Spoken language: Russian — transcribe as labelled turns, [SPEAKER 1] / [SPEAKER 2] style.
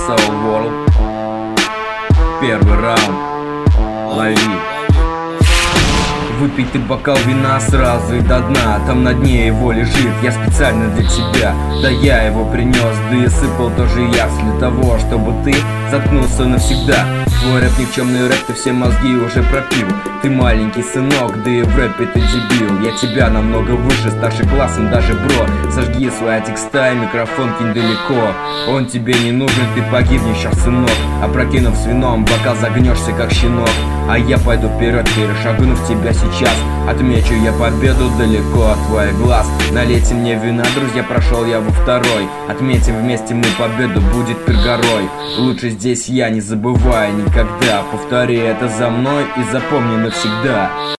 [SPEAKER 1] Soul World. Первый раунд. Лови. Выпей ты бокал вина сразу и до дна. Там на дне его лежит, я специально для тебя. Да я его принес, да и сыпал тоже я, для того, чтобы ты заткнулся навсегда. Твой рэп никчемный рэп, ты все мозги уже пропил. Ты маленький сынок, да и в рэпе ты дебил. Я тебя намного выше, старше классом даже бро. Сожги свои текста и микрофон кинь далеко. Он тебе не нужен, ты погибнешь сейчас, сынок. Опрокинув с вином, бокал загнешься как щенок. А я пойду вперед, перешагнув тебя сейчас. Отмечу я победу далеко от твоих глаз. Налейте мне вина, друзья, прошел я во второй. Отметим вместе мы победу, будет пир горой. Лучше здесь я, не забывай никогда. Повтори это за мной и запомни навсегда.